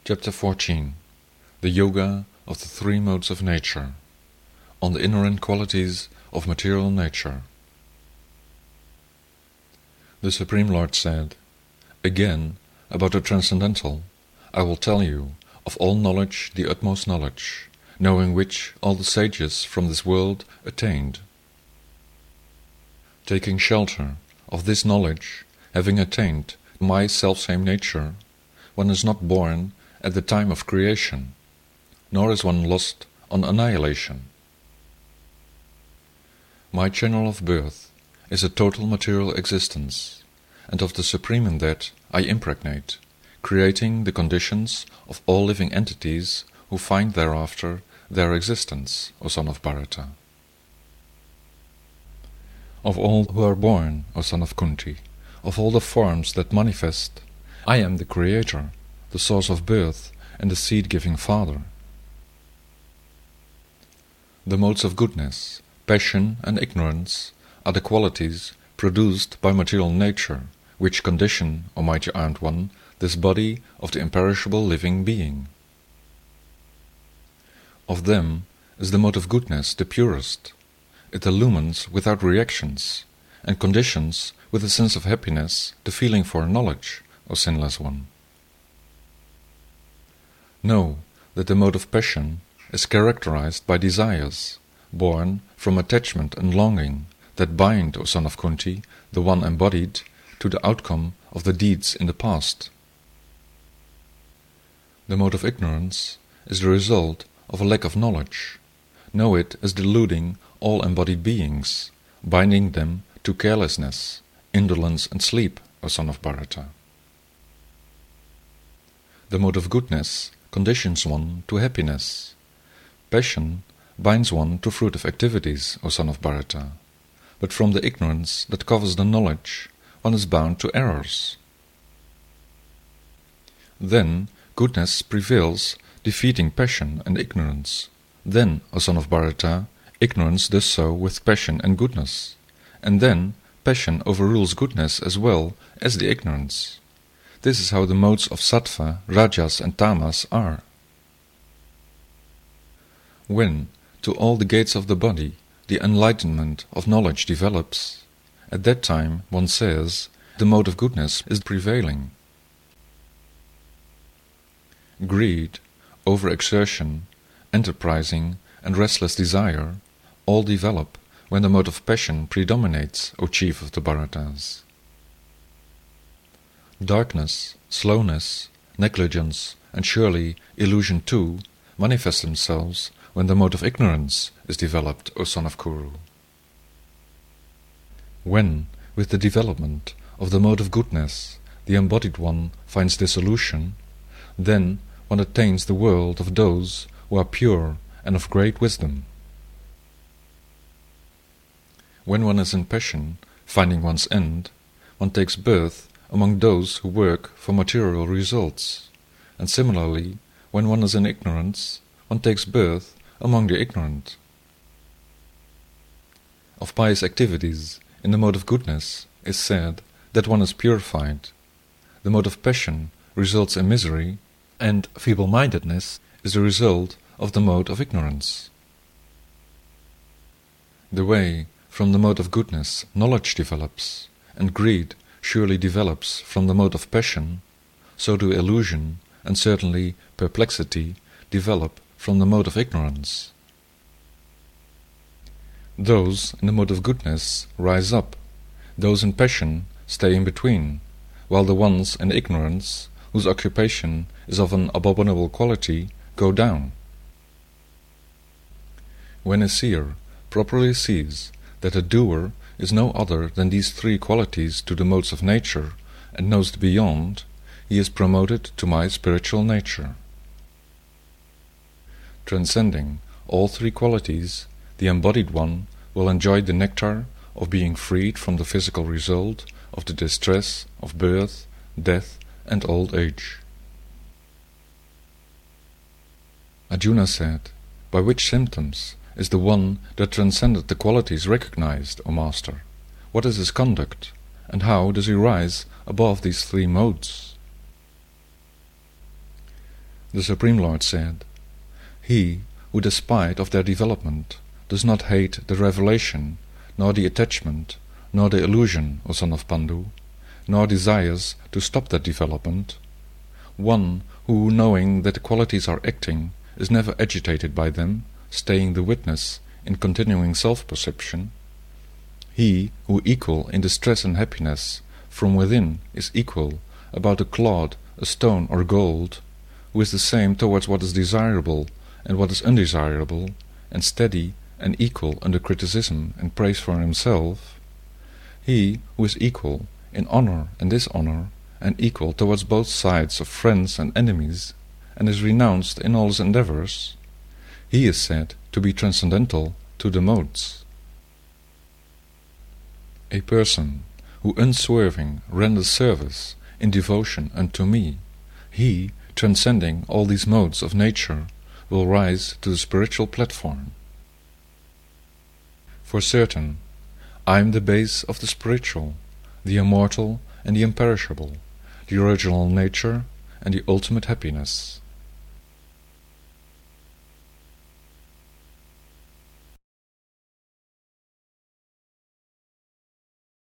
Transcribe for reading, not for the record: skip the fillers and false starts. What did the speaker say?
Chapter 14. The Yoga of the Three Modes of Nature, on the inherent qualities of material nature. The Supreme Lord said, "Again, about the transcendental, I will tell you of all knowledge the utmost knowledge, knowing which all the sages from this world attained. Taking shelter of this knowledge, having attained my selfsame nature, one is not born at the time of creation, nor is one lost on annihilation. My channel of birth is a total material existence, and of the Supreme in that I impregnate, creating the conditions of all living entities who find thereafter their existence, O son of Bharata. Of all who are born, O son of Kunti, of all the forms that manifest, I am the Creator, the source of birth and the seed-giving Father. The modes of goodness, passion and ignorance are the qualities produced by material nature, which condition, O mighty armed one, this body of the imperishable living being. Of them is the mode of goodness the purest. It illumines without reactions, and conditions with a sense of happiness the feeling for knowledge, O sinless one. Know that the mode of passion is characterized by desires, born from attachment and longing, that bind, O son of Kunti, the one embodied, to the outcome of the deeds in the past. The mode of ignorance is the result of a lack of knowledge. Know it as deluding all embodied beings, binding them to carelessness, indolence and sleep, O son of Bharata. The mode of goodness conditions one to happiness. Passion binds one to fruitive activities, O son of Bharata, but from the ignorance that covers the knowledge, one is bound to errors. Then goodness prevails, defeating passion and ignorance. Then, O son of Bharata, ignorance does so with passion and goodness, and then passion overrules goodness as well as the ignorance. This is how the modes of sattva, rajas and tamas are. When, to all the gates of the body, the enlightenment of knowledge develops, at that time one says, the mode of goodness is prevailing. Greed, overexertion, enterprising, and restless desire all develop when the mode of passion predominates, O chief of the Bharatas. Darkness, slowness, negligence, and surely illusion too manifest themselves when the mode of ignorance is developed, O son of Kuru. When, with the development of the mode of goodness, the embodied one finds dissolution, then one attains the world of those who are pure and of great wisdom. When one is in passion, finding one's end, one takes birth among those who work for material results, and similarly, when one is in ignorance, one takes birth among the ignorant. Of pious activities in the mode of goodness is said that one is purified. The mode of passion results in misery, and feeble-mindedness is the result of the mode of ignorance. The way from the mode of goodness knowledge develops, and greed surely develops from the mode of passion, so do illusion and certainly perplexity develop from the mode of ignorance. Those in the mode of goodness rise up, those in passion stay in between, while the ones in ignorance, whose occupation is of an abominable quality, go down. When a seer properly sees that a doer is no other than these three qualities to the modes of nature, and knows the beyond, he is promoted to my spiritual nature. Transcending all three qualities, the embodied one will enjoy the nectar of being freed from the physical result of the distress of birth, death, and old age. Arjuna said, "By which symptoms is the one that transcended the qualities recognized, O Master? What is his conduct, and how does he rise above these three modes?" The Supreme Lord said, "He who, despite of their development, does not hate the revelation, nor the attachment, nor the illusion, O son of Pandu, nor desires to stop that development, one who, knowing that the qualities are acting, is never agitated by them, staying the witness in continuing self-perception, he who, equal in distress and happiness, from within is equal about a clod, a stone, or gold, who is the same towards what is desirable and what is undesirable, and steady and equal under criticism and praise for himself, he who is equal in honor and dishonor, and equal towards both sides of friends and enemies, and is renounced in all his endeavors, he is said to be transcendental to the modes. A person who unswerving renders service in devotion unto me, he, transcending all these modes of nature, will rise to the spiritual platform. For certain, I am the base of the spiritual, the immortal and the imperishable, the original nature and the ultimate happiness.